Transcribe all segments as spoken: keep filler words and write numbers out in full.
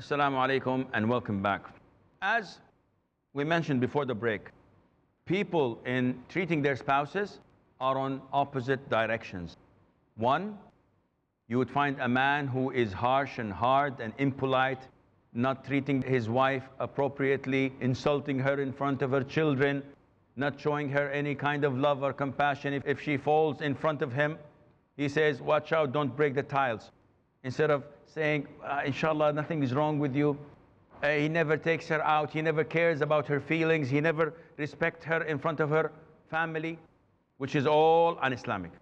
Assalamu alaikum and welcome back. As we mentioned before the break, people in treating their spouses are on opposite directions. One, you would find a man who is harsh and hard and impolite, not treating his wife appropriately, insulting her in front of her children, not showing her any kind of love or compassion. If, if she falls in front of him, he says, watch out, don't break the tiles. Instead of saying, uh, inshallah, nothing is wrong with you. Uh, he never takes her out. He never cares about her feelings. He never respects her in front of her family, which is all un-Islamic.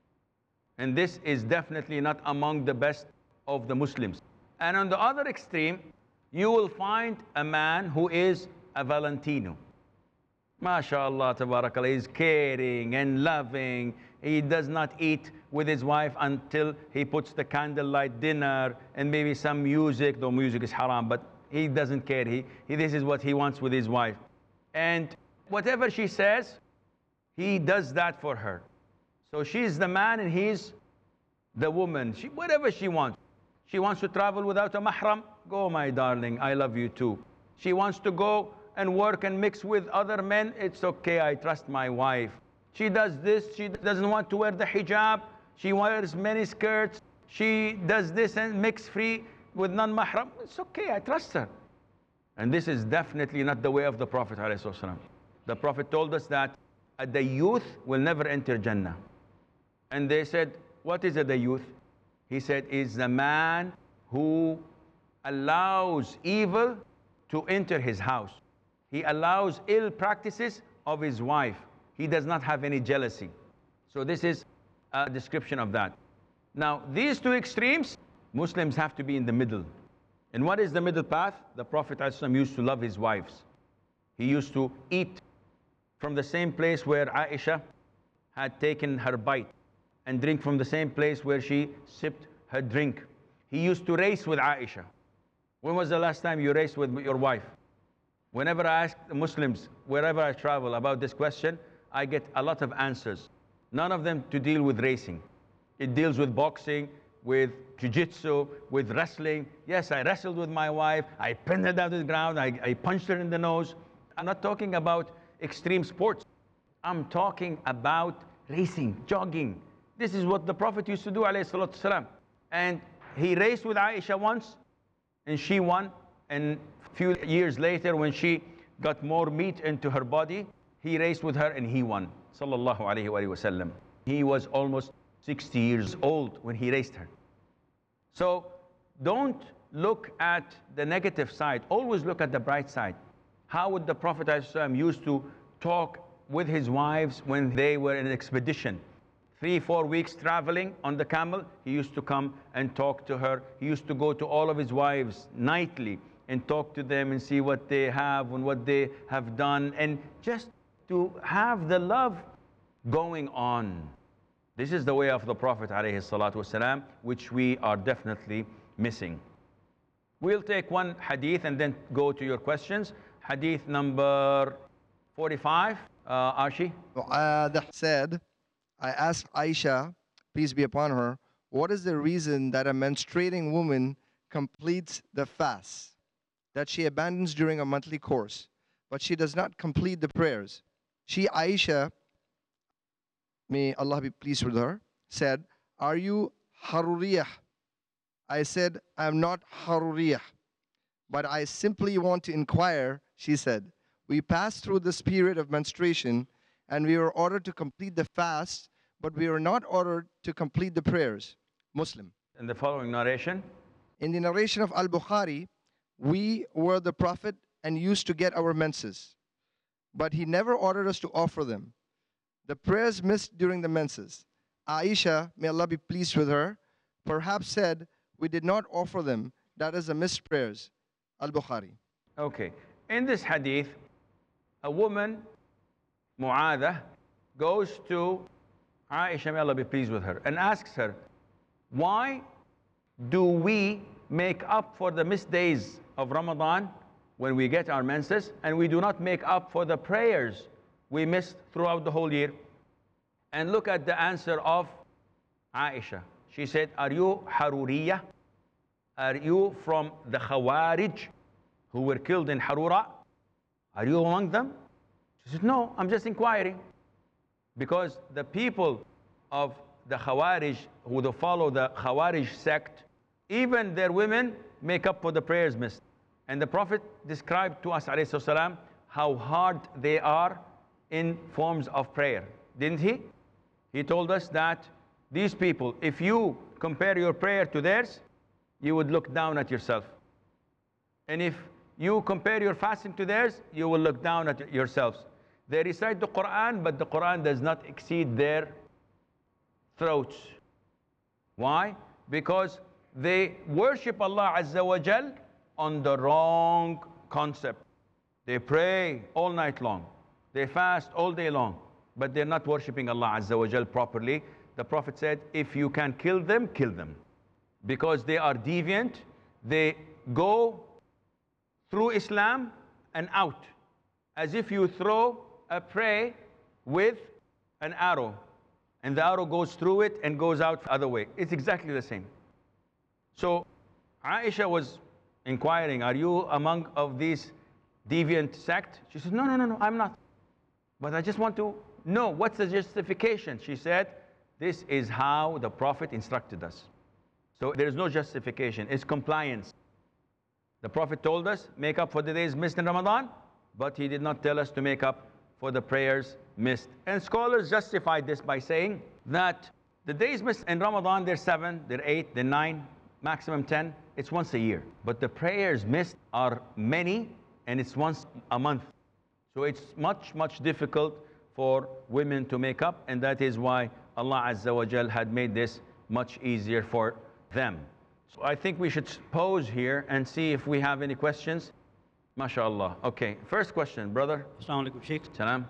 And this is definitely not among the best of the Muslims. And on the other extreme, you will find a man who is a Valentino. MashaAllah, tabarakallah, he's caring and loving. He does not eat with his wife until he puts the candlelight dinner and maybe some music, though music is haram, but he doesn't care. He, he, this is what he wants with his wife. And whatever she says, he does that for her. So she's the man and he's the woman. She, whatever she wants. She wants to travel without a mahram. Go, my darling, I love you too. She wants to go and work and mix with other men. It's okay, I trust my wife. She does this, she doesn't want to wear the hijab. She wears many skirts. She does this and mix free with non-mahram. It's okay, I trust her. And this is definitely not the way of the Prophet ﷺ. The Prophet told us that the youth will never enter Jannah. And they said, what is a the youth? He said, is the man who allows evil to enter his house. He allows ill practices of his wife. He does not have any jealousy. So this is a description of that. Now, these two extremes, Muslims have to be in the middle. And what is the middle path? The Prophet ﷺ used to love his wives. He used to eat from the same place where Aisha had taken her bite and drink from the same place where she sipped her drink. He used to race with Aisha. When was the last time you raced with your wife? Whenever I ask the Muslims, wherever I travel about this question, I get a lot of answers. None of them to deal with racing. It deals with boxing, with jiu-jitsu, with wrestling. Yes, I wrestled with my wife. I pinned her down to the ground. I, I punched her in the nose. I'm not talking about extreme sports. I'm talking about racing, jogging. This is what the Prophet used to do, alayhi salatu salam. And he raced with Aisha once, and she won. And a few years later, when she got more meat into her body, he raced with her and he won. Sallallahu alayhi wa sallam. He was almost sixty years old when he raced her. So don't look at the negative side. Always look at the bright side. How would the Prophet ﷺ used to talk with his wives when they were in an expedition? Three, four weeks traveling on the camel, he used to come and talk to her. He used to go to all of his wives nightly and talk to them and see what they have and what they have done, and just to have the love going on. This is the way of the Prophet ﷺ, which we are definitely missing. We'll take one hadith and then go to your questions. Hadith number forty-five, uh, Arshi. Mu'adh said, I asked Aisha, peace be upon her, what is the reason that a menstruating woman completes the fast that she abandons during a monthly course, but she does not complete the prayers? She, Aisha, may Allah be pleased with her, said, are you Haruriyah? I said, I am not Haruriyah, but I simply want to inquire. She said, we passed through this period of menstruation and we were ordered to complete the fast, but we were not ordered to complete the prayers. Muslim. In the following narration? In the narration of Al-Bukhari, we were the Prophet and used to get our menses, but he never ordered us to offer them. The prayers missed during the menses. Aisha, may Allah be pleased with her, perhaps said, we did not offer them. That is the missed prayers. Al-Bukhari. Okay. In this hadith, a woman, Mu'adha, goes to Aisha, may Allah be pleased with her, and asks her, why do we make up for the missed days of Ramadan when we get our menses, and we do not make up for the prayers we missed throughout the whole year? And look at the answer of Aisha. She said, are you Haruriyah? are you from the Khawarij who were killed in Harura? Are you among them? She said, no, I'm just inquiring. Because the people of the Khawarij, who they follow the Khawarij sect, even their women make up for the prayers missed. And the Prophet described to us, alayhi salam, how hard they are in forms of prayer. Didn't he? He told us that these people, if you compare your prayer to theirs, you would look down at yourself. And if you compare your fasting to theirs, you will look down at yourselves. They recite the Quran, but the Quran does not exceed their throats. Why? Because they worship Allah Azza wa Jal on the wrong concept. They pray all night long. They fast all day long. But they're not worshiping Allah Azza wa Jal properly. The Prophet said, if you can kill them, kill them. Because they are deviant. They go through Islam and out. As if you throw a prey with an arrow. And the arrow goes through it and goes out the other way. It's exactly the same. So Aisha was inquiring, are you among of these deviant sect? She said, no, no, no, no, I'm not. But I just want to know, what's the justification? She said, this is how the Prophet instructed us. So there is no justification, it's compliance. The Prophet told us, make up for the days missed in Ramadan, but he did not tell us to make up for the prayers missed. And scholars justified this by saying that the days missed in Ramadan, they're seven, they're eight, they're nine, maximum ten. It's once a year. But the prayers missed are many, and it's once a month. So it's much, much difficult for women to make up, and that is why Allah Azza wa Jal had made this much easier for them. So I think we should pause here and see if we have any questions. MashaAllah. Okay, first question, brother. Assalamu alaikum, Sheikh. Salam.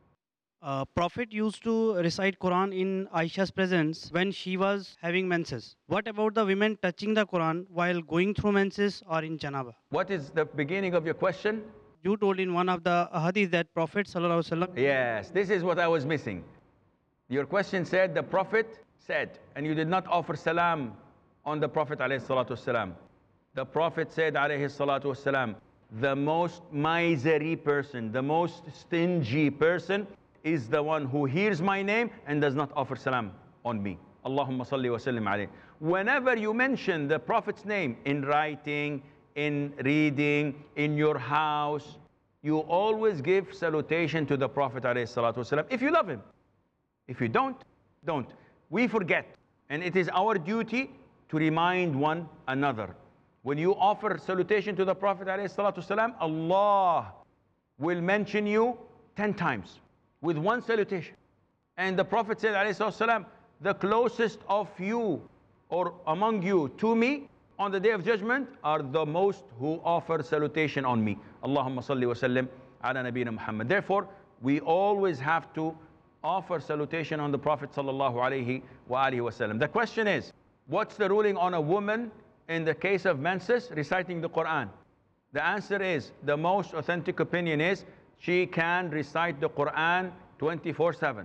Uh, Prophet used to recite Quran in Aisha's presence when she was having menses. What about the women touching the Quran while going through menses or in janaba? What is the beginning of your question? You told in one of the hadith that Prophet sallallahu alaihi wasallam. Yes, this is what I was missing. Your question said the Prophet said, and you did not offer salam on the Prophet alayhi salatu wasalam. The Prophet said alayhi salatu wasalam, the most miserly person, the most stingy person is the one who hears my name and does not offer salam on me. Allahumma salli wa sallim alayhi. Whenever you mention the Prophet's name in writing, in reading, in your house, you always give salutation to the Prophet alayhi salatu wasalam if you love him. If you don't, don't. We forget. And it is our duty to remind one another. When you offer salutation to the Prophet ﷺ, Allah will mention you ten times with one salutation. And the Prophet said ﷺ, the closest of you or among you to me on the day of judgment are the most who offer salutation on me. Allahumma salli wa sallim ala nabiyyina Muhammad. Therefore, we always have to offer salutation on the Prophet sallallahu alaihi wasallam. The question is, what's the ruling on a woman in the case of menses reciting the Quran? The answer is, the most authentic opinion is, she can recite the Quran twenty-four seven.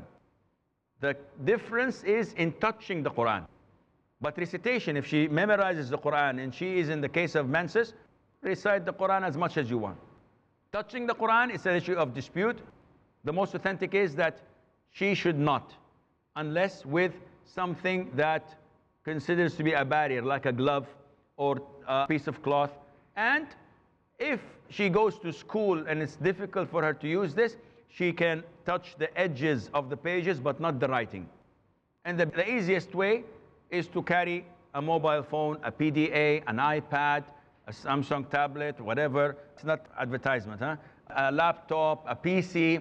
The difference is in touching the Quran. But recitation, if she memorizes the Quran and she is in the case of menses, recite the Quran as much as you want. Touching the Quran is an issue of dispute. The most authentic is that she should not, unless with something that considers to be a barrier, like a glove or a piece of cloth. And if she goes to school and it's difficult for her to use this, she can touch the edges of the pages but not the writing. And the, the easiest way is to carry a mobile phone, a P D A, an iPad, a Samsung tablet, whatever. It's not advertisement, huh? A laptop, a P C.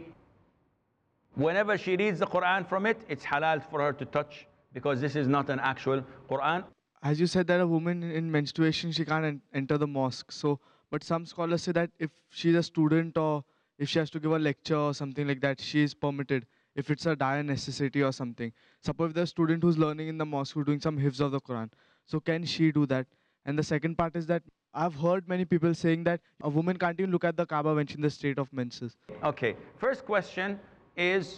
Whenever she reads the Quran from it, it's halal for her to touch, because this is not an actual Quran. As you said that a woman in menstruation, she can't en enter the mosque. So, but some scholars say that if she's a student or if she has to give a lecture or something like that, she is permitted, if it's a dire necessity or something. Suppose there's a student who's learning in the mosque, who's doing some hifz of the Quran. So can she do that? And the second part is that I've heard many people saying that a woman can't even look at the Kaaba when she's in the state of menses. Okay, first question is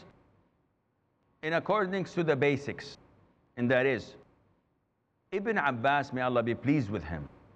in accordance to the basics, and that is, Ibn Abbas, may Allah be pleased with him,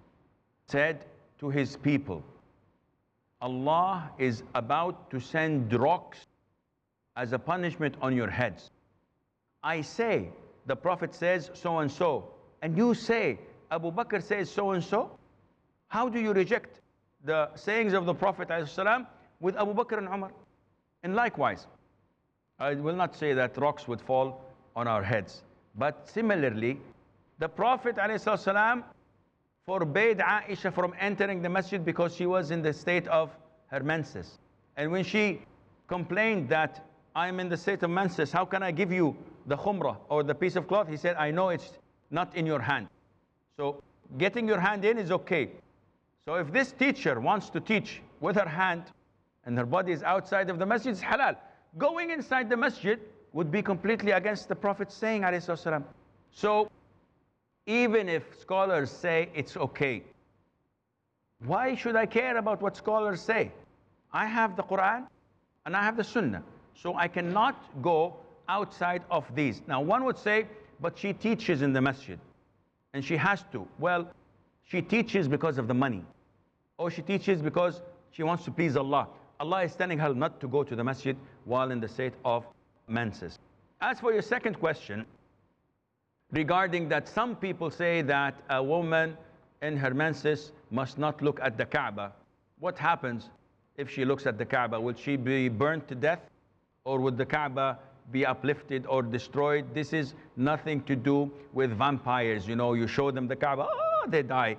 said to his people, Allah is about to send rocks as a punishment on your heads. I say, the Prophet says so and so, and you say, Abu Bakr says so and so. How do you reject the sayings of the Prophet ﷺ with Abu Bakr and Umar? And likewise, I will not say that rocks would fall on our heads, but similarly, the Prophet ﷺ forbade Aisha from entering the masjid because she was in the state of her menses. And when she complained that I'm in the state of menses, how can I give you the khumrah or the piece of cloth? He said, I know it's not in your hand. So getting your hand in is okay. So if this teacher wants to teach with her hand and her body is outside of the masjid, it's halal. Going inside the masjid would be completely against the Prophet's saying, alayhi salam. So even if scholars say it's okay, why should I care about what scholars say? I have the Quran and I have the Sunnah. So I cannot go outside of these. Now one would say, but she teaches in the masjid and she has to. Well, she teaches because of the money, or she teaches because she wants to please Allah. Allah is telling her not to go to the masjid while in the state of menses. As for your second question, regarding that some people say that a woman in her menses must not look at the Kaaba. What happens if she looks at the Kaaba? Will she be burned to death, or would the Kaaba be uplifted or destroyed? This is nothing to do with vampires. You know, you show them the Kaaba, oh, they die.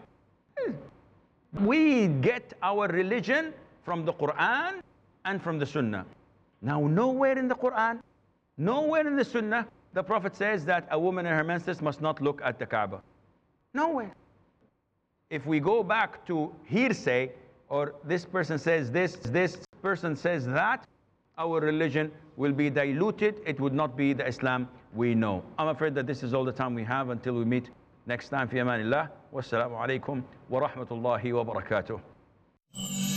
We get our religion from the Quran and from the Sunnah. Now, nowhere in the Quran, nowhere in the Sunnah, the Prophet says that a woman in her menses must not look at the Kaaba. Nowhere. If we go back to hearsay, or this person says this, this person says that, our religion will be diluted. It would not be the Islam we know. I'm afraid that this is all the time we have until we meet next time. Fi amanillah. Wassalamu alaikum wa rahmatullahi wa barakatuh.